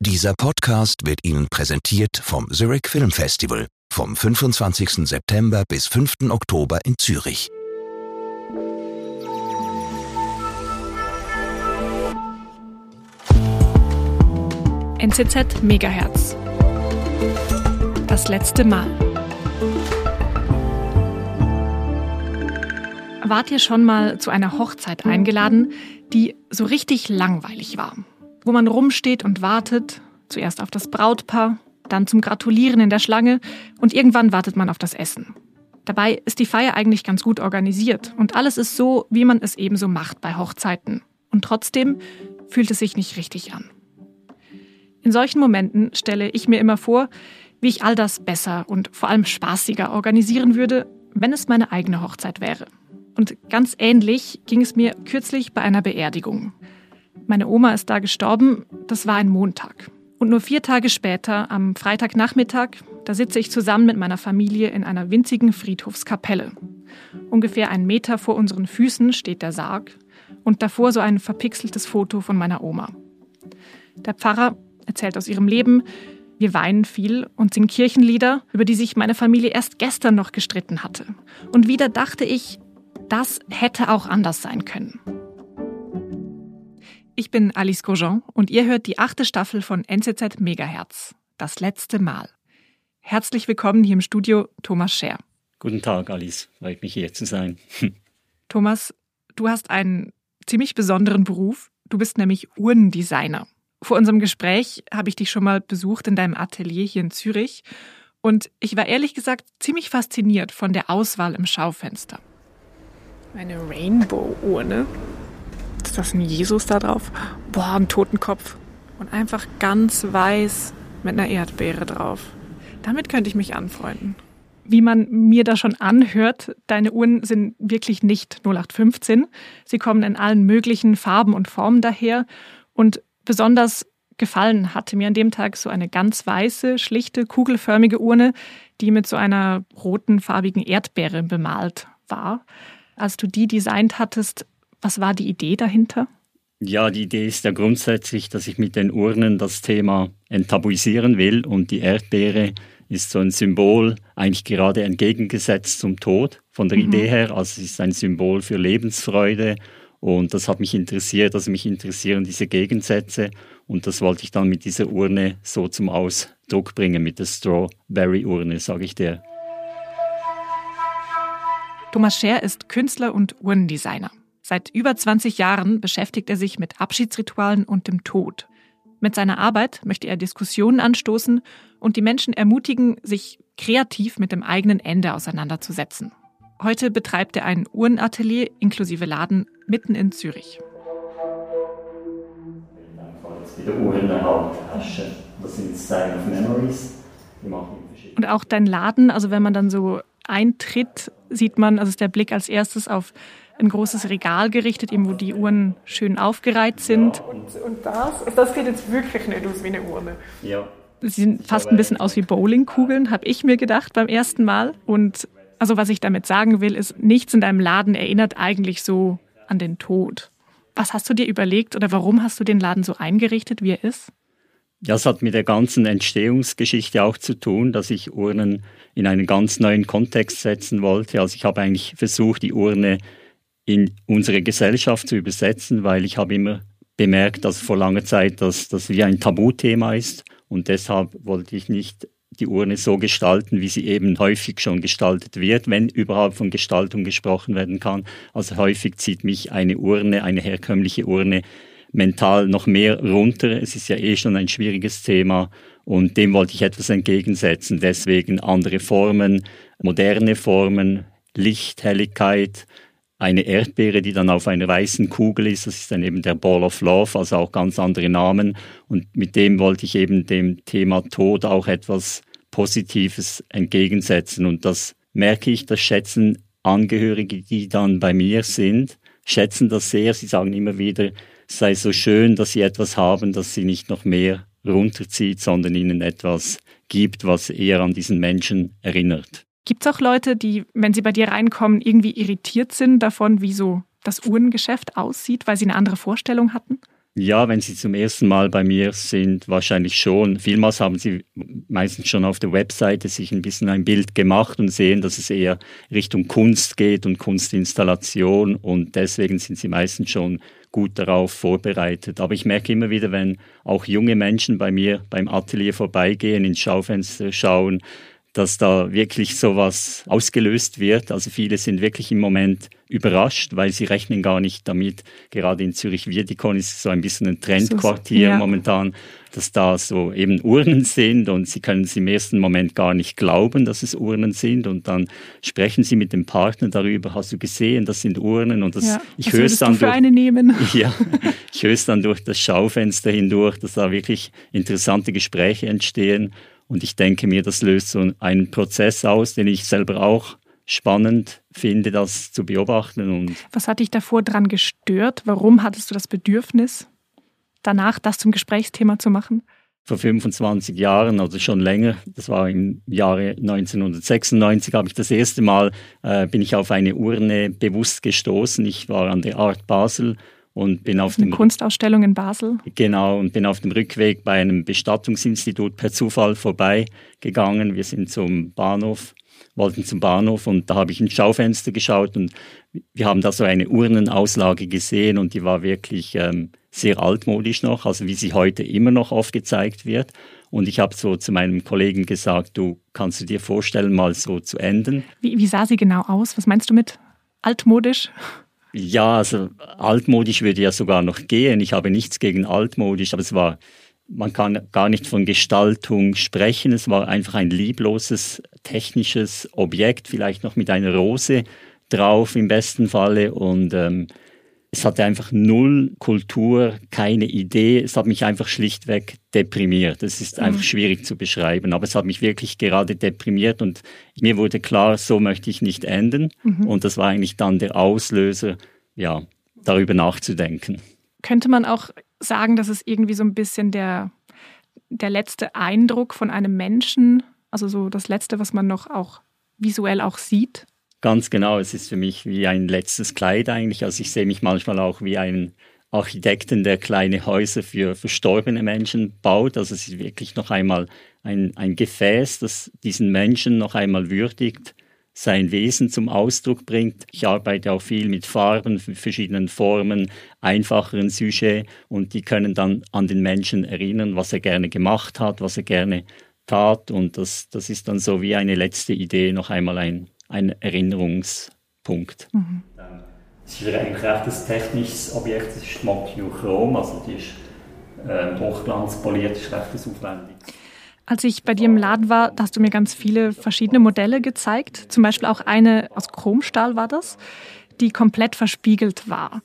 Dieser Podcast wird Ihnen präsentiert vom Zurich Film Festival vom 25. September bis 5. Oktober in Zürich. NZZ Megahertz. Das letzte Mal. Wart ihr schon mal zu einer Hochzeit eingeladen, die so richtig langweilig war? Wo man rumsteht und wartet, zuerst auf das Brautpaar, dann zum Gratulieren in der Schlange und irgendwann wartet man auf das Essen. Dabei ist die Feier eigentlich ganz gut organisiert und alles ist so, wie man es eben so macht bei Hochzeiten. Und trotzdem fühlt es sich nicht richtig an. In solchen Momenten stelle ich mir immer vor, wie ich all das besser und vor allem spaßiger organisieren würde, wenn es meine eigene Hochzeit wäre. Und ganz ähnlich ging es mir kürzlich bei einer Beerdigung. Meine Oma ist da gestorben, das war ein Montag. Und nur 4 Tage später, am Freitagnachmittag, da sitze ich zusammen mit meiner Familie in einer winzigen Friedhofskapelle. Ungefähr 1 Meter vor unseren Füßen steht der Sarg und davor so ein verpixeltes Foto von meiner Oma. Der Pfarrer erzählt aus ihrem Leben, wir weinen viel und singen Kirchenlieder, über die sich meine Familie erst gestern noch gestritten hatte. Und wieder dachte ich, das hätte auch anders sein können. Ich bin Alice Grosjean und ihr hört die 8. Staffel von NZZ Megahertz. Das letzte Mal. Herzlich willkommen hier im Studio, Thomas Scher. Guten Tag, Alice. Freut mich, hier zu sein. Thomas, du hast einen ziemlich besonderen Beruf. Du bist nämlich Uhrendesigner. Vor unserem Gespräch habe ich dich schon mal besucht in deinem Atelier hier in Zürich. Und ich war ehrlich gesagt ziemlich fasziniert von der Auswahl im Schaufenster. Eine Rainbow-Urne. Ist das ein Jesus da drauf? Boah, ein Totenkopf. Und einfach ganz weiß mit einer Erdbeere drauf. Damit könnte ich mich anfreunden. Wie man mir da schon anhört, deine Uhren sind wirklich nicht 0815. Sie kommen in allen möglichen Farben und Formen daher. Und besonders gefallen hatte mir an dem Tag so eine ganz weiße, schlichte, kugelförmige Urne, die mit so einer roten, farbigen Erdbeere bemalt war. Als du die designt hattest, was war die Idee dahinter? Ja, die Idee ist ja grundsätzlich, dass ich mit den Urnen das Thema enttabuisieren will. Und die Erdbeere ist so ein Symbol, eigentlich gerade entgegengesetzt zum Tod von der Idee her. Also es ist ein Symbol für Lebensfreude. Und das hat mich interessiert, also mich interessieren diese Gegensätze. Und das wollte ich dann mit dieser Urne so zum Ausdruck bringen, mit der Strawberry-Urne, sage ich dir. Thomas Scher ist Künstler und Uhrendesigner. Seit über 20 Jahren beschäftigt er sich mit Abschiedsritualen und dem Tod. Mit seiner Arbeit möchte er Diskussionen anstoßen und die Menschen ermutigen, sich kreativ mit dem eigenen Ende auseinanderzusetzen. Heute betreibt er ein Uhrenatelier inklusive Laden mitten in Zürich. Die Uhrenhaupttasche, das sind Style of Memories. Und auch dein Laden, also wenn man dann so eintritt, sieht man, also ist der Blick als erstes auf ein großes Regal gerichtet, eben wo die Uhren schön aufgereiht sind. Ja, und das sieht jetzt wirklich nicht aus wie eine Urne. Ja. Sie sehen fast ein bisschen aus wie Bowlingkugeln, habe ich mir gedacht beim ersten Mal. Und also was ich damit sagen will, ist, nichts in deinem Laden erinnert eigentlich so an den Tod. Was hast du dir überlegt oder warum hast du den Laden so eingerichtet, wie er ist? Ja, es hat mit der ganzen Entstehungsgeschichte auch zu tun, dass ich Urnen in einen ganz neuen Kontext setzen wollte. Also ich habe eigentlich versucht, die Urne in unsere Gesellschaft zu übersetzen, weil ich habe immer bemerkt, dass vor langer Zeit das wie ein Tabuthema ist. Und deshalb wollte ich nicht die Urne so gestalten, wie sie eben häufig schon gestaltet wird, wenn überhaupt von Gestaltung gesprochen werden kann. Also häufig zieht mich eine Urne, eine herkömmliche Urne, mental noch mehr runter. Es ist ja schon ein schwieriges Thema und dem wollte ich etwas entgegensetzen. Deswegen andere Formen, moderne Formen, Licht, Helligkeit, eine Erdbeere, die dann auf einer weißen Kugel ist. Das ist dann eben der Ball of Love, also auch ganz andere Namen. Und mit dem wollte ich eben dem Thema Tod auch etwas Positives entgegensetzen. Und das merke ich, das schätzen Angehörige, die dann bei mir sind, schätzen das sehr. Sie sagen immer wieder, es sei so schön, dass sie etwas haben, dass sie nicht noch mehr runterzieht, sondern ihnen etwas gibt, was eher an diesen Menschen erinnert. Gibt es auch Leute, die, wenn sie bei dir reinkommen, irgendwie irritiert sind davon, wie so das Uhrengeschäft aussieht, weil sie eine andere Vorstellung hatten? Ja, wenn Sie zum ersten Mal bei mir sind, wahrscheinlich schon. Vielmals haben Sie meistens schon auf der Webseite sich ein bisschen ein Bild gemacht und sehen, dass es eher Richtung Kunst geht und Kunstinstallation, und deswegen sind Sie meistens schon gut darauf vorbereitet. Aber ich merke immer wieder, wenn auch junge Menschen bei mir beim Atelier vorbeigehen, ins Schaufenster schauen, dass da wirklich sowas ausgelöst wird. Also viele sind wirklich im Moment überrascht, weil sie rechnen gar nicht damit. Gerade in Zürich-Wiedikon ist es so ein bisschen ein Trendquartier momentan, dass da so eben Urnen sind, und sie können es im ersten Moment gar nicht glauben, dass es Urnen sind, und dann sprechen sie mit dem Partner darüber: hast du gesehen, das sind Urnen, und das, ich höre es dann für eine nehmen? Ja, ich höre es dann durch das Schaufenster hindurch, dass da wirklich interessante Gespräche entstehen. Und ich denke mir, das löst so einen Prozess aus, den ich selber auch spannend finde, das zu beobachten. Und was hat dich davor dran gestört? Warum hattest du das Bedürfnis, danach das zum Gesprächsthema zu machen? Vor 25 Jahren, also schon länger, das war im Jahre 1996, habe ich das erste Mal, bin ich auf eine Urne bewusst gestoßen. Ich war an der Art Basel und bin auf dem Kunstausstellung in Basel. Genau, und bin auf dem Rückweg bei einem Bestattungsinstitut per Zufall vorbeigegangen. Wir sind wollten zum Bahnhof, und da habe ich ins Schaufenster geschaut, und wir haben da so eine Urnenauslage gesehen, und die war wirklich sehr altmodisch noch, also wie sie heute immer noch oft gezeigt wird. Und ich habe so zu meinem Kollegen gesagt: du, kannst du dir vorstellen, mal so zu enden? Wie sah sie genau aus? Was meinst du mit altmodisch? Ja, also altmodisch würde ja sogar noch gehen. Ich habe nichts gegen altmodisch, aber man kann gar nicht von Gestaltung sprechen. Es war einfach ein liebloses technisches Objekt, vielleicht noch mit einer Rose drauf im besten Falle, und es hatte einfach null Kultur, keine Idee. Es hat mich einfach schlichtweg deprimiert. Es ist einfach schwierig zu beschreiben, aber es hat mich wirklich gerade deprimiert, und mir wurde klar, so möchte ich nicht enden. Und das war eigentlich dann der Auslöser, ja, darüber nachzudenken. Könnte man auch sagen, dass es irgendwie so ein bisschen der letzte Eindruck von einem Menschen, also so das Letzte, was man noch auch visuell auch sieht? Ganz genau, es ist für mich wie ein letztes Kleid eigentlich. Also ich sehe mich manchmal auch wie einen Architekten, der kleine Häuser für verstorbene Menschen baut. Also es ist wirklich noch einmal ein Gefäß, das diesen Menschen noch einmal würdigt, sein Wesen zum Ausdruck bringt. Ich arbeite auch viel mit Farben, verschiedenen Formen, einfacheren Sujets, und die können dann an den Menschen erinnern, was er gerne gemacht hat, was er gerne tat, und das ist dann so wie eine letzte Idee, noch einmal ein Erinnerungspunkt. Es ist eigentlich recht ein technisches Objekt, es ist Monochrom, also die ist hochglanzpoliert, ist recht aufwendig. Als ich bei dir im Laden war, da hast du mir ganz viele verschiedene Modelle gezeigt. Zum Beispiel auch eine aus Chromstahl war das, die komplett verspiegelt war.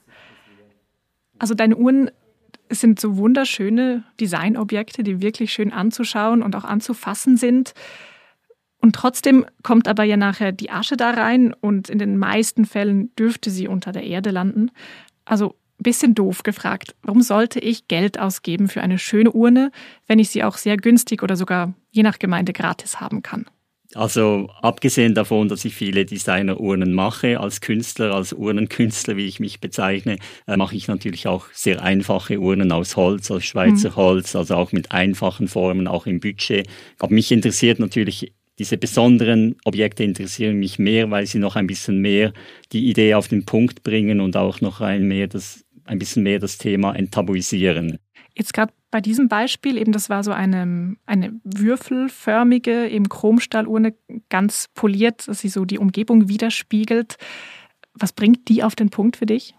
Also deine Uhren sind so wunderschöne Designobjekte, die wirklich schön anzuschauen und auch anzufassen sind. Und trotzdem kommt aber ja nachher die Asche da rein, und in den meisten Fällen dürfte sie unter der Erde landen. Also ein bisschen doof gefragt, warum sollte ich Geld ausgeben für eine schöne Urne, wenn ich sie auch sehr günstig oder sogar je nach Gemeinde gratis haben kann? Also abgesehen davon, dass ich viele Designerurnen mache, als Künstler, als Urnenkünstler, wie ich mich bezeichne, mache ich natürlich auch sehr einfache Urnen aus Holz, aus Schweizer Holz, also auch mit einfachen Formen, auch im Budget. Aber mich interessiert natürlich, diese besonderen Objekte interessieren mich mehr, weil sie noch ein bisschen mehr die Idee auf den Punkt bringen und auch noch ein bisschen mehr das Thema enttabuisieren. Jetzt gerade bei diesem Beispiel, eben das war so eine würfelförmige, eben Chromstahlurne, ganz poliert, dass sie so die Umgebung widerspiegelt. Was bringt die auf den Punkt für dich?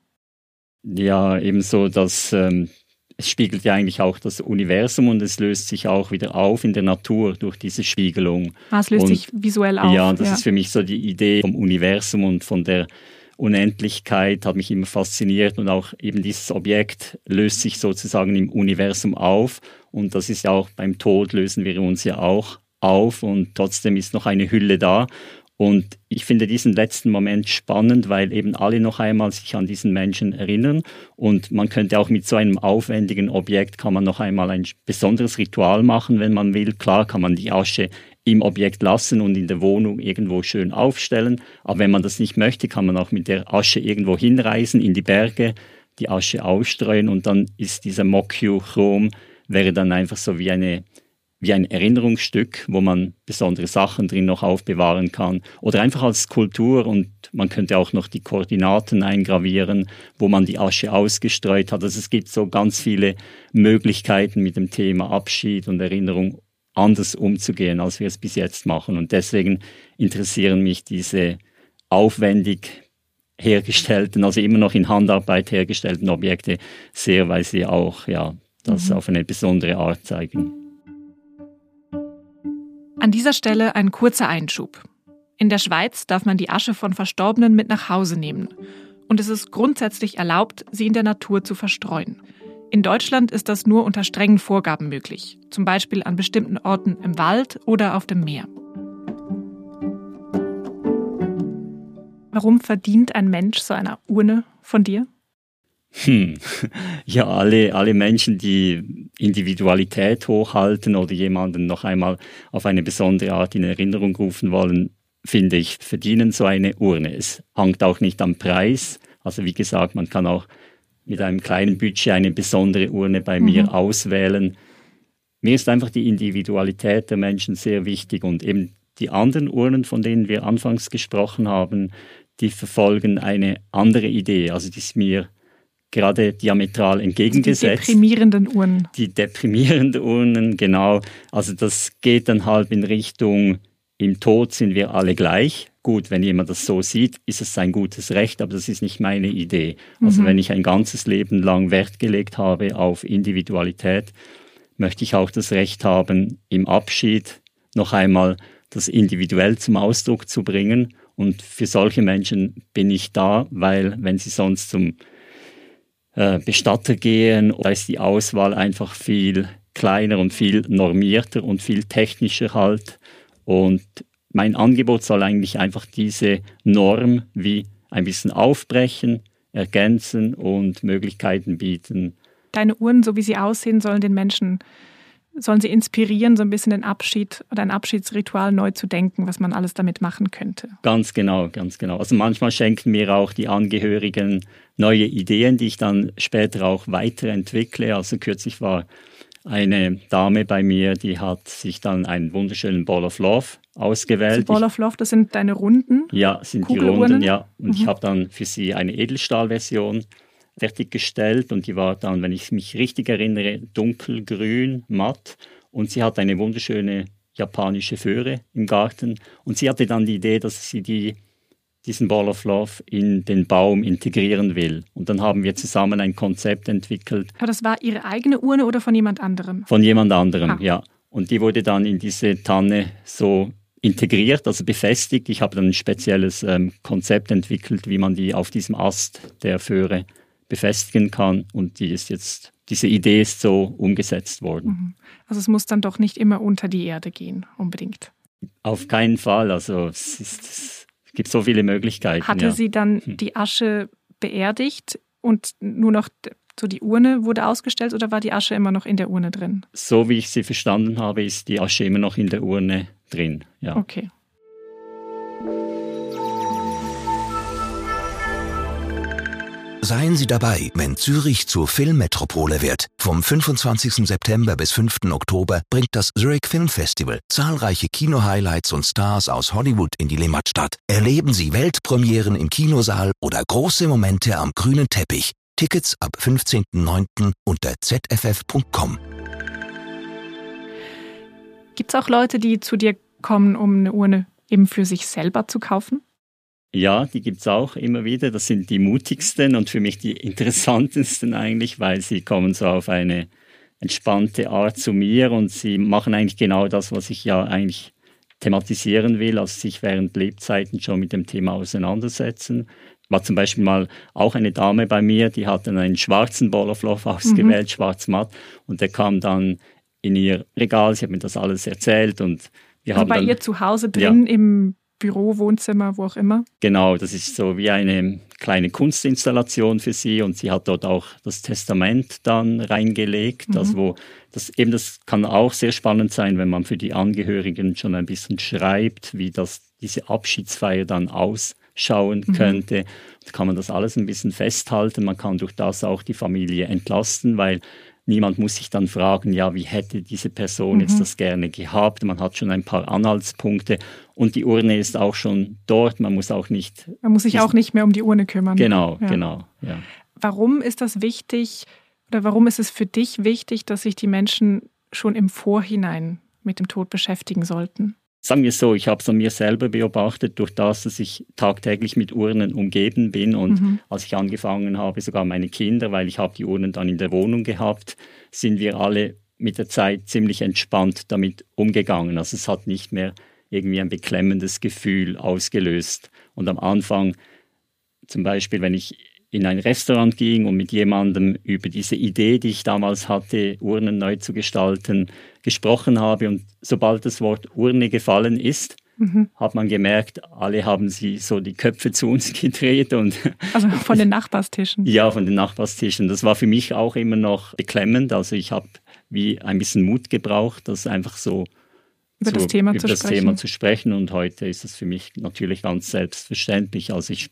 Ja, ebenso, dass es spiegelt ja eigentlich auch das Universum, und es löst sich auch wieder auf in der Natur durch diese Spiegelung. Es löst sich visuell auf. Ja, das ist für mich so die Idee vom Universum und von der Unendlichkeit, hat mich immer fasziniert, und auch eben dieses Objekt löst sich sozusagen im Universum auf, und das ist ja auch beim Tod, lösen wir uns ja auch auf, und trotzdem ist noch eine Hülle da. Und ich finde diesen letzten Moment spannend, weil eben alle noch einmal sich an diesen Menschen erinnern, und man könnte auch mit so einem aufwendigen Objekt, kann man noch einmal ein besonderes Ritual machen, wenn man will. Klar kann man die Asche im Objekt lassen und in der Wohnung irgendwo schön aufstellen, aber wenn man das nicht möchte, kann man auch mit der Asche irgendwo hinreisen, in die Berge, die Asche ausstreuen und dann ist dieser Mokyo-Chrom, wäre dann einfach so wie ein Erinnerungsstück, wo man besondere Sachen drin noch aufbewahren kann. Oder einfach als Skulptur und man könnte auch noch die Koordinaten eingravieren, wo man die Asche ausgestreut hat. Also es gibt so ganz viele Möglichkeiten mit dem Thema Abschied und Erinnerung anders umzugehen, als wir es bis jetzt machen. Und deswegen interessieren mich diese aufwendig hergestellten, also immer noch in Handarbeit hergestellten Objekte sehr, weil sie auch das auf eine besondere Art zeigen. An dieser Stelle ein kurzer Einschub. In der Schweiz darf man die Asche von Verstorbenen mit nach Hause nehmen. Und es ist grundsätzlich erlaubt, sie in der Natur zu verstreuen. In Deutschland ist das nur unter strengen Vorgaben möglich. Zum Beispiel an bestimmten Orten im Wald oder auf dem Meer. Warum verdient ein Mensch so eine Urne von dir? Ja, alle Menschen, die Individualität hochhalten oder jemanden noch einmal auf eine besondere Art in Erinnerung rufen wollen, finde ich, verdienen so eine Urne. Es hängt auch nicht am Preis. Also wie gesagt, man kann auch mit einem kleinen Budget eine besondere Urne bei mir auswählen. Mir ist einfach die Individualität der Menschen sehr wichtig und eben die anderen Urnen, von denen wir anfangs gesprochen haben, die verfolgen eine andere Idee. Also die ist mir gerade diametral entgegengesetzt. Die deprimierenden Urnen. Die deprimierenden Urnen, genau. Also das geht dann halb in Richtung, im Tod sind wir alle gleich. Gut, wenn jemand das so sieht, ist es sein gutes Recht, aber das ist nicht meine Idee. Also wenn ich ein ganzes Leben lang Wert gelegt habe auf Individualität, möchte ich auch das Recht haben, im Abschied noch einmal das individuell zum Ausdruck zu bringen. Und für solche Menschen bin ich da, weil wenn sie sonst zum Bestatter gehen, da ist die Auswahl einfach viel kleiner und viel normierter und viel technischer halt. Und mein Angebot soll eigentlich einfach diese Norm wie ein bisschen aufbrechen, ergänzen und Möglichkeiten bieten. Deine Uhren, so wie sie aussehen, sollen sie inspirieren, so ein bisschen den Abschied oder ein Abschiedsritual neu zu denken, was man alles damit machen könnte. Ganz genau, ganz genau. Also manchmal schenken mir auch die Angehörigen neue Ideen, die ich dann später auch weiterentwickle. Also kürzlich war eine Dame bei mir, die hat sich dann einen wunderschönen Ball of Love ausgewählt. Also Ball of Love, das sind deine Runden? Ja, sind die Runden, ja. Und ich habe dann für sie eine Edelstahlversion fertiggestellt und die war dann, wenn ich mich richtig erinnere, dunkelgrün, matt. Und sie hat eine wunderschöne japanische Föhre im Garten. Und sie hatte dann die Idee, dass sie diesen Ball of Love in den Baum integrieren will. Und dann haben wir zusammen ein Konzept entwickelt. Aber das war ihre eigene Urne oder von jemand anderem? Von jemand anderem, ja. Und die wurde dann in diese Tanne so integriert, also befestigt. Ich habe dann ein spezielles Konzept entwickelt, wie man die auf diesem Ast der Föhre befestigen kann. Und diese Idee ist so umgesetzt worden. Also es muss dann doch nicht immer unter die Erde gehen, unbedingt. Auf keinen Fall. Also es gibt so viele Möglichkeiten. Hatte sie dann die Asche beerdigt und nur noch so die Urne wurde ausgestellt oder war die Asche immer noch in der Urne drin? So wie ich sie verstanden habe, ist die Asche immer noch in der Urne drin. Ja. Okay. Seien Sie dabei, wenn Zürich zur Filmmetropole wird. Vom 25. September bis 5. Oktober bringt das Zurich Film Festival zahlreiche Kino-Highlights und Stars aus Hollywood in die Limmatstadt. Erleben Sie Weltpremieren im Kinosaal oder große Momente am grünen Teppich. Tickets ab 15.09. unter zff.com. Gibt es auch Leute, die zu dir kommen, um eine Urne eben für sich selber zu kaufen? Ja, die gibt es auch immer wieder. Das sind die mutigsten und für mich die interessantesten eigentlich, weil sie kommen so auf eine entspannte Art zu mir und sie machen eigentlich genau das, was ich ja eigentlich thematisieren will, also sich während Lebzeiten schon mit dem Thema auseinandersetzen. War zum Beispiel mal auch eine Dame bei mir, die hat dann einen schwarzen Ball of Love ausgewählt, schwarz-matt, und der kam dann in ihr Regal, sie hat mir das alles erzählt und wir haben bei dann, ihr zu Hause drin im Büro, Wohnzimmer, wo auch immer? Genau, das ist so wie eine kleine Kunstinstallation für sie und sie hat dort auch das Testament dann reingelegt. Also das kann auch sehr spannend sein, wenn man für die Angehörigen schon ein bisschen schreibt, wie diese Abschiedsfeier dann aussehen schauen könnte. Da kann man das alles ein bisschen festhalten. Man kann durch das auch die Familie entlasten, weil niemand muss sich dann fragen, ja, wie hätte diese Person jetzt das gerne gehabt? Man hat schon ein paar Anhaltspunkte und die Urne ist auch schon dort. Man muss sich auch nicht mehr um die Urne kümmern. Genau, ja. genau. Ja. Warum ist das wichtig oder warum ist es für dich wichtig, dass sich die Menschen schon im Vorhinein mit dem Tod beschäftigen sollten? Sagen wir so, ich habe es an mir selber beobachtet, durch das, dass ich tagtäglich mit Urnen umgeben bin und als ich angefangen habe, sogar meine Kinder, weil ich habe die Urnen dann in der Wohnung gehabt, sind wir alle mit der Zeit ziemlich entspannt damit umgegangen. Also es hat nicht mehr irgendwie ein beklemmendes Gefühl ausgelöst. Und am Anfang, zum Beispiel, wenn ich in ein Restaurant ging und mit jemandem über diese Idee, die ich damals hatte, Urnen neu zu gestalten, gesprochen habe. Und sobald das Wort Urne gefallen ist, hat man gemerkt, alle haben sie so die Köpfe zu uns gedreht. Also von den Nachbarstischen? Ja, von den Nachbarstischen. Das war für mich auch immer noch beklemmend. Also ich habe wie ein bisschen Mut gebraucht, das einfach so über das Thema zu sprechen. Und heute ist es für mich natürlich ganz selbstverständlich. Also ich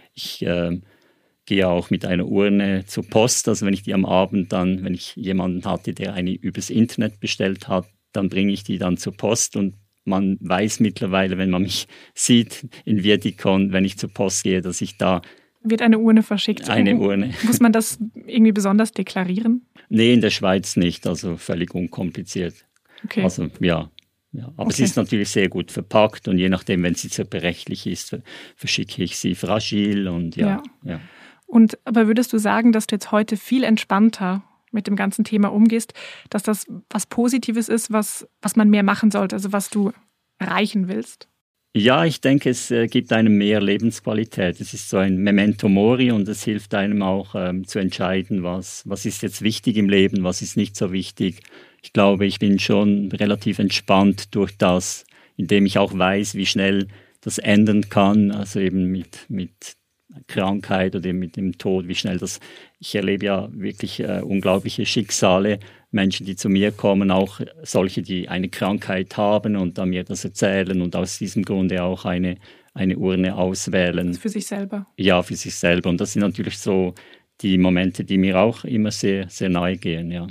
gehe auch mit einer Urne zur Post. Also wenn ich die am Abend dann, wenn ich jemanden hatte, der eine übers Internet bestellt hat, dann bringe ich die dann zur Post. Und man weiß mittlerweile, wenn man mich sieht in Virdikon, wenn ich zur Post gehe, dass ich da... Wird eine Urne verschickt? Eine Urne. Muss man das irgendwie besonders deklarieren? Nee, in der Schweiz nicht. Also völlig unkompliziert. Okay. Also ja. Aber sie ist natürlich sehr gut verpackt und je nachdem, wenn sie zerbrechlich ist, verschicke ich sie fragil und ja. Aber würdest du sagen, dass du jetzt heute viel entspannter mit dem ganzen Thema umgehst, dass das was Positives ist, was man mehr machen sollte, also was du erreichen willst? Ja, ich denke, es gibt einem mehr Lebensqualität. Es ist so ein Memento Mori und es hilft einem auch zu entscheiden, was ist jetzt wichtig im Leben, was ist nicht so wichtig. Ich glaube, ich bin schon relativ entspannt durch das, indem ich auch weiß, wie schnell das enden kann, also eben mit Krankheit oder mit dem Tod, wie schnell das... Ich erlebe ja wirklich unglaubliche Schicksale, Menschen, die zu mir kommen, auch solche, die eine Krankheit haben und dann mir das erzählen und aus diesem Grunde auch eine Urne auswählen. Für sich selber? Ja, für sich selber. Und das sind natürlich so die Momente, die mir auch immer sehr, sehr nahe gehen, ja.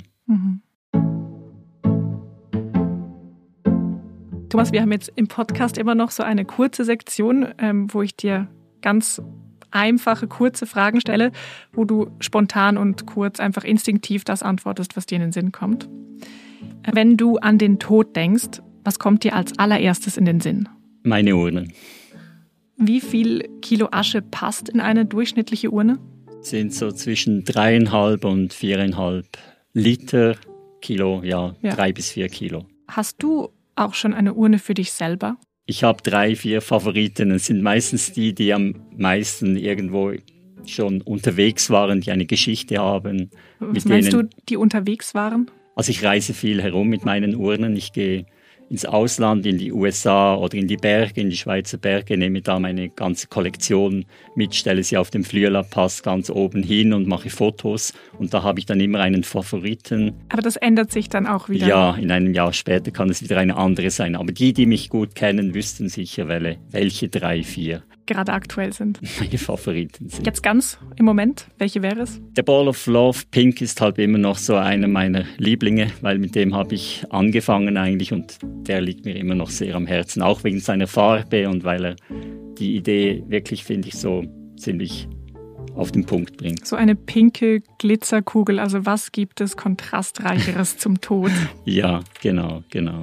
Thomas, wir haben jetzt im Podcast immer noch so eine kurze Sektion, wo ich dir ganz einfache, kurze Fragen stelle, wo du spontan und kurz einfach instinktiv das antwortest, was dir in den Sinn kommt. Wenn du an den Tod denkst, was kommt dir als allererstes in den Sinn? Meine Urne. Wie viel Kilo Asche passt in eine durchschnittliche Urne? Sind so zwischen 3,5 und 4,5 Liter Kilo, 3 bis 4 Kilo. Hast du auch schon eine Urne für dich selber? Ich habe 3, 4 Favoriten. Es sind meistens die am meisten irgendwo schon unterwegs waren, die eine Geschichte haben. Was meinst du, die unterwegs waren? Also ich reise viel herum mit meinen Urnen. Ich gehe ins Ausland, in die USA oder in die Berge, in die Schweizer Berge, nehme da meine ganze Kollektion mit, stelle sie auf dem Flüela-Pass ganz oben hin und mache Fotos. Und da habe ich dann immer einen Favoriten. Aber das ändert sich dann auch wieder? Ja, in einem Jahr später kann es wieder eine andere sein. Aber die mich gut kennen, wüssten sicher, welche 3, 4 gerade aktuell sind. Meine Favoriten sind. Jetzt ganz im Moment, welche wäre es? Der Ball of Love Pink ist halt immer noch so einer meiner Lieblinge, weil mit dem habe ich angefangen eigentlich und der liegt mir immer noch sehr am Herzen, auch wegen seiner Farbe und weil er die Idee wirklich, finde ich, so ziemlich auf den Punkt bringt. So eine pinke Glitzerkugel, also was gibt es Kontrastreicheres zum Tod? Ja, genau.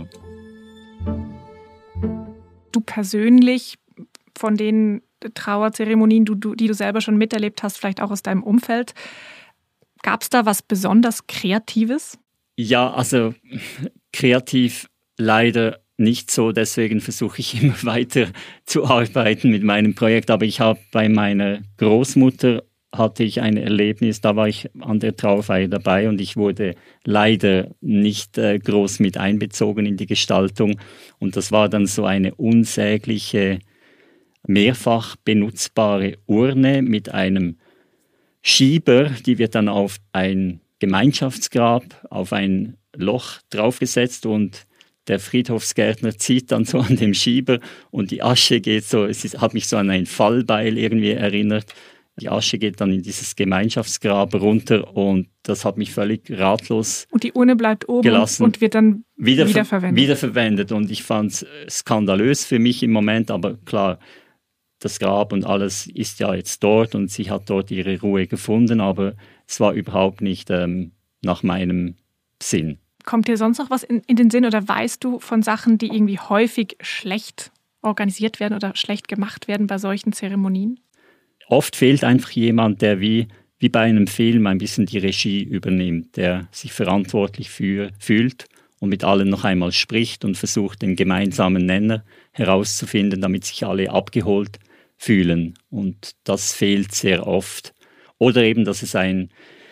Du persönlich, von den Trauerzeremonien, die du selber schon miterlebt hast, vielleicht auch aus deinem Umfeld, gab es da was besonders Kreatives? Ja, also kreativ leider nicht so, deswegen versuche ich immer weiter zu arbeiten mit meinem Projekt. Aber ich habe bei meiner Großmutter hatte ich ein Erlebnis, da war ich an der Trauerfeier dabei und ich wurde leider nicht groß mit einbezogen in die Gestaltung. Und das war dann so eine unsägliche, mehrfach benutzbare Urne mit einem Schieber, die wird dann auf ein Gemeinschaftsgrab, auf ein Loch draufgesetzt und der Friedhofsgärtner zieht dann so an dem Schieber und die Asche geht so, hat mich so an ein Fallbeil irgendwie erinnert. Die Asche geht dann in dieses Gemeinschaftsgrab runter und das hat mich völlig ratlos und die Urne bleibt oben gelassen. Und wird dann wiederverwendet. Und ich fand es skandalös für mich im Moment, aber klar, das Grab und alles ist ja jetzt dort und sie hat dort ihre Ruhe gefunden, aber es war überhaupt nicht nach meinem Sinn. Kommt dir sonst noch was in den Sinn oder weißt du von Sachen, die irgendwie häufig schlecht organisiert werden oder schlecht gemacht werden bei solchen Zeremonien? Oft fehlt einfach jemand, der wie bei einem Film ein bisschen die Regie übernimmt, der sich verantwortlich fühlt und mit allen noch einmal spricht und versucht, den gemeinsamen Nenner herauszufinden, damit sich alle abgeholt fühlen. Und das fehlt sehr oft. Oder eben, dass es ein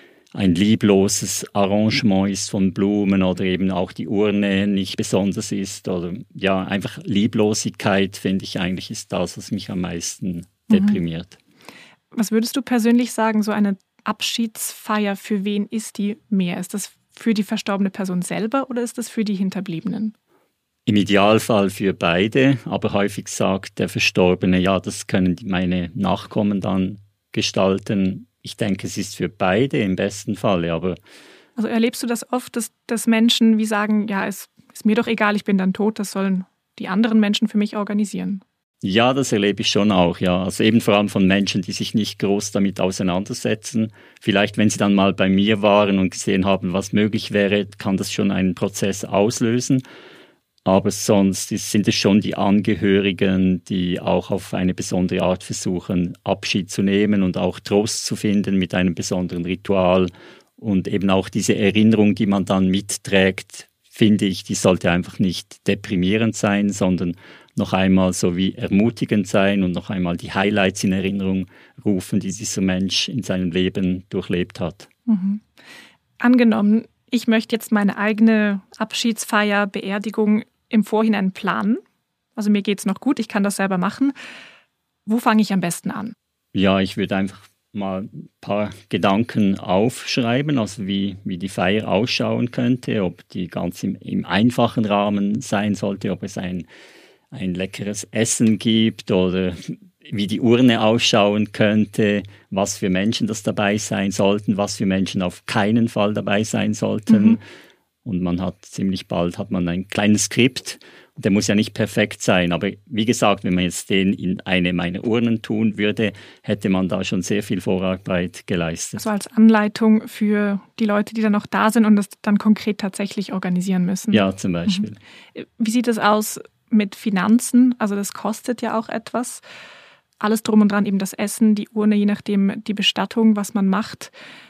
liebloses Arrangement ist von Blumen oder eben auch die Urne nicht besonders ist. Oder ja, einfach Lieblosigkeit, finde ich eigentlich, ist das, was mich am meisten deprimiert. Was würdest du persönlich sagen, so eine Abschiedsfeier, für wen ist die mehr? Ist das für die verstorbene Person selber oder ist das für die Hinterbliebenen? Im Idealfall für beide, aber häufig sagt der Verstorbene, ja, das können meine Nachkommen dann gestalten. Ich denke, es ist für beide im besten Fall, aber... Also erlebst du das oft, dass Menschen wie sagen, ja, es ist mir doch egal, ich bin dann tot, das sollen die anderen Menschen für mich organisieren? Ja, das erlebe ich schon auch, ja. Also eben vor allem von Menschen, die sich nicht groß damit auseinandersetzen. Vielleicht, wenn sie dann mal bei mir waren und gesehen haben, was möglich wäre, kann das schon einen Prozess auslösen. Aber sonst sind es schon die Angehörigen, die auch auf eine besondere Art versuchen, Abschied zu nehmen und auch Trost zu finden mit einem besonderen Ritual. Und eben auch diese Erinnerung, die man dann mitträgt, finde ich, die sollte einfach nicht deprimierend sein, sondern noch einmal so wie ermutigend sein und noch einmal die Highlights in Erinnerung rufen, die dieser Mensch in seinem Leben durchlebt hat. Mhm. Angenommen, ich möchte jetzt meine eigene Abschiedsfeier, Beerdigung im Vorhinein planen. Also mir geht es noch gut, ich kann das selber machen. Wo fange ich am besten an? Ja, ich würde einfach mal ein paar Gedanken aufschreiben, also wie die Feier ausschauen könnte, ob die ganz im einfachen Rahmen sein sollte, ob es ein leckeres Essen gibt oder wie die Urne ausschauen könnte, was für Menschen das dabei sein sollten, was für Menschen auf keinen Fall dabei sein sollten. Mhm. Und ziemlich bald ein kleines Skript. Der muss ja nicht perfekt sein, aber wie gesagt, wenn man jetzt den in eine meiner Urnen tun würde, hätte man da schon sehr viel Vorarbeit geleistet. Also als Anleitung für die Leute, die dann noch da sind und das dann konkret tatsächlich organisieren müssen. Ja, zum Beispiel. Wie sieht es aus mit Finanzen? Also das kostet ja auch etwas. Alles drum und dran, eben das Essen, die Urne, je nachdem die Bestattung, was man macht.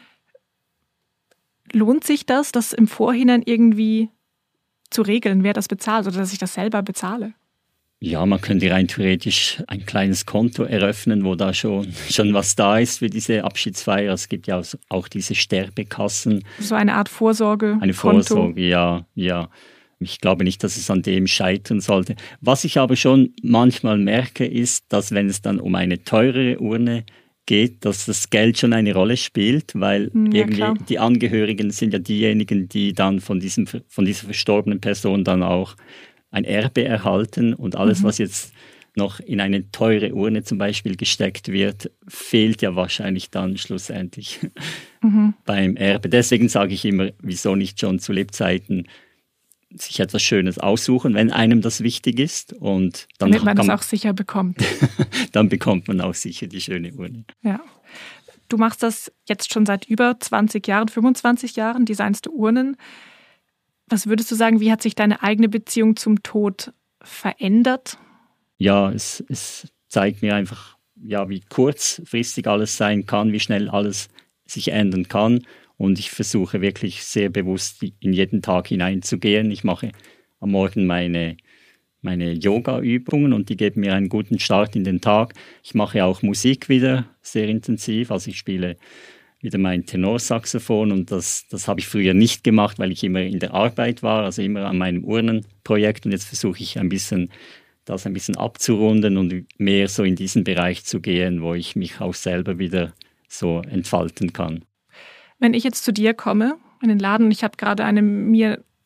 Lohnt sich das im Vorhinein irgendwie zu regeln, wer das bezahlt oder dass ich das selber bezahle? Ja, man könnte rein theoretisch ein kleines Konto eröffnen, wo da schon was da ist für diese Abschiedsfeier. Es gibt ja auch diese Sterbekassen. So eine Art Vorsorge. Eine Vorsorge, ja. Ich glaube nicht, dass es an dem scheitern sollte. Was ich aber schon manchmal merke, ist, dass wenn es dann um eine teurere Urne geht, dass das Geld schon eine Rolle spielt, weil irgendwie die Angehörigen sind ja diejenigen, die dann von dieser verstorbenen Person dann auch ein Erbe erhalten und alles, was jetzt noch in eine teure Urne zum Beispiel gesteckt wird, fehlt ja wahrscheinlich dann schlussendlich beim Erbe. Deswegen sage ich immer, wieso nicht schon zu Lebzeiten sich etwas Schönes aussuchen, wenn einem das wichtig ist. Und dann damit man das auch sicher bekommt. Dann bekommt man auch sicher die schöne Urne. Ja. Du machst das jetzt schon seit über 20 Jahren, 25 Jahren, designst du Urnen. Was würdest du sagen, wie hat sich deine eigene Beziehung zum Tod verändert? Ja, es zeigt mir einfach, ja, wie kurzfristig alles sein kann, wie schnell alles sich ändern kann. Und ich versuche wirklich sehr bewusst in jeden Tag hineinzugehen. Ich mache am Morgen meine Yoga-Übungen und die geben mir einen guten Start in den Tag. Ich mache auch Musik wieder sehr intensiv. Also ich spiele wieder mein Tenorsaxophon und das habe ich früher nicht gemacht, weil ich immer in der Arbeit war, also immer an meinem Urnenprojekt. Und jetzt versuche ich das ein bisschen abzurunden und mehr so in diesen Bereich zu gehen, wo ich mich auch selber wieder so entfalten kann. Wenn ich jetzt zu dir komme, in den Laden, und ich habe gerade eine mir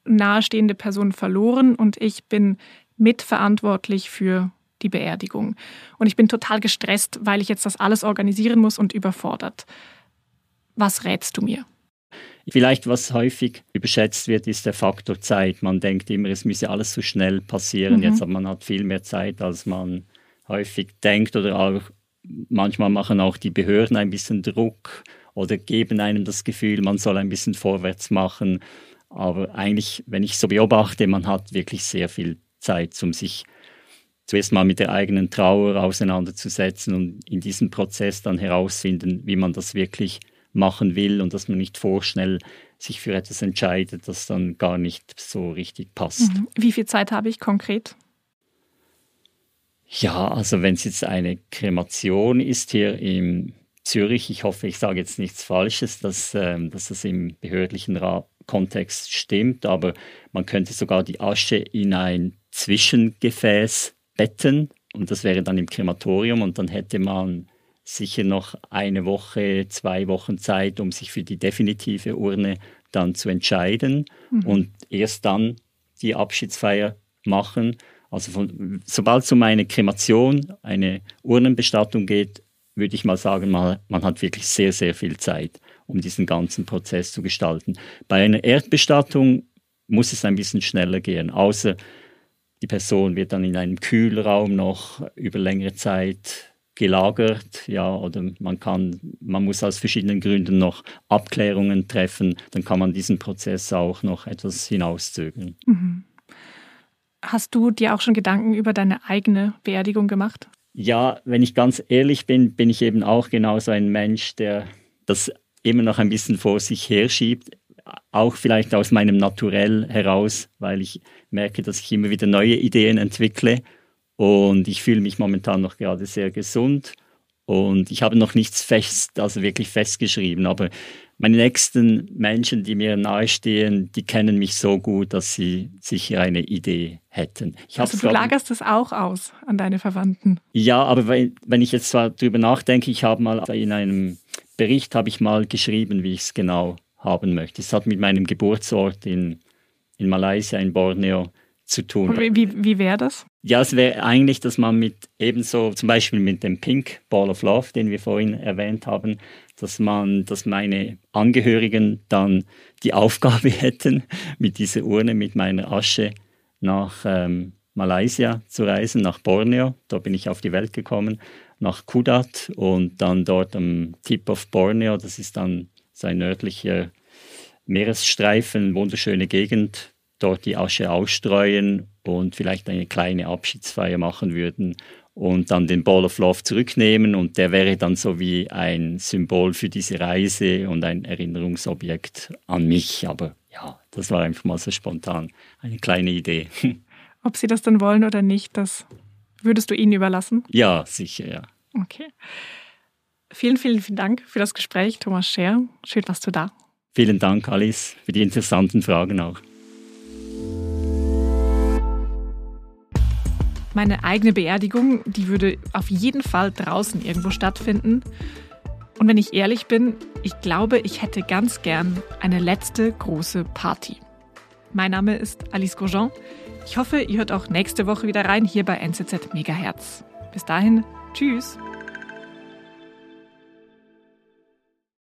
nahestehende Person verloren und ich bin mitverantwortlich für die Beerdigung. Und ich bin total gestresst, weil ich jetzt das alles organisieren muss und überfordert. Was rätst du mir? Vielleicht, was häufig überschätzt wird, ist der Faktor Zeit. Man denkt immer, es müsse alles so schnell passieren. Jetzt hat man viel mehr Zeit, als man häufig denkt. Oder auch manchmal machen auch die Behörden ein bisschen Druck oder geben einem das Gefühl, man soll ein bisschen vorwärts machen. Aber eigentlich, wenn ich so beobachte, man hat wirklich sehr viel Zeit, um sich zuerst mal mit der eigenen Trauer auseinanderzusetzen und in diesem Prozess dann herausfinden, wie man das wirklich machen will und dass man nicht vorschnell sich für etwas entscheidet, das dann gar nicht so richtig passt. Wie viel Zeit habe ich konkret? Ja, also wenn es jetzt eine Kremation ist hier in Zürich, ich hoffe, ich sage jetzt nichts Falsches, dass das im behördlichen Kontext stimmt, aber man könnte sogar die Asche in ein Zwischengefäß betten und das wäre dann im Krematorium und dann hätte man sicher noch 1 Woche, 2 Wochen Zeit, um sich für die definitive Urne dann zu entscheiden und erst dann die Abschiedsfeier machen. Also sobald es um eine Kremation, eine Urnenbestattung geht, würde ich mal sagen, man hat wirklich sehr, sehr viel Zeit, um diesen ganzen Prozess zu gestalten. Bei einer Erdbestattung muss es ein bisschen schneller gehen, außer die Person wird dann in einem Kühlraum noch über längere Zeit gelagert, ja, oder man muss aus verschiedenen Gründen noch Abklärungen treffen, dann kann man diesen Prozess auch noch etwas hinauszögern. Hast du dir auch schon Gedanken über deine eigene Beerdigung gemacht? Ja, wenn ich ganz ehrlich bin, bin ich eben auch genauso ein Mensch, der das immer noch ein bisschen vor sich herschiebt, auch vielleicht aus meinem Naturell heraus, weil ich merke, dass ich immer wieder neue Ideen entwickle. Und ich fühle mich momentan noch gerade sehr gesund und ich habe noch nichts wirklich festgeschrieben. Aber meine nächsten Menschen, die mir nahestehen, die kennen mich so gut, dass sie sicher eine Idee hätten. Also du lagerst es auch aus an deine Verwandten? Ja, aber wenn ich jetzt zwar darüber nachdenke, ich habe mal in einem Bericht geschrieben, wie ich es genau haben möchte. Es hat mit meinem Geburtsort in Malaysia, in Borneo, zu tun. Und wie wäre das? Ja, es wäre eigentlich, dass man mit ebenso, zum Beispiel mit dem Pink Ball of Love, den wir vorhin erwähnt haben, dass meine Angehörigen dann die Aufgabe hätten, mit dieser Urne, mit meiner Asche nach Malaysia zu reisen, nach Borneo. Da bin ich auf die Welt gekommen, nach Kudat und dann dort am Tip of Borneo, das ist dann sein nördlicher Meeresstreifen, wunderschöne Gegend, dort die Asche ausstreuen und vielleicht eine kleine Abschiedsfeier machen würden und dann den Ball of Love zurücknehmen und der wäre dann so wie ein Symbol für diese Reise und ein Erinnerungsobjekt an mich. Aber ja, das war einfach mal so spontan eine kleine Idee. Ob sie das dann wollen oder nicht, das würdest du ihnen überlassen? Ja, sicher, ja. Okay. Vielen, vielen, vielen Dank für das Gespräch, Thomas Scher. Schön, warst du da. Vielen Dank, Alice, für die interessanten Fragen auch. Meine eigene Beerdigung, die würde auf jeden Fall draußen irgendwo stattfinden. Und wenn ich ehrlich bin, ich glaube, ich hätte ganz gern eine letzte große Party. Mein Name ist Alice Grosjean. Ich hoffe, ihr hört auch nächste Woche wieder rein hier bei NZZ Megahertz. Bis dahin, tschüss.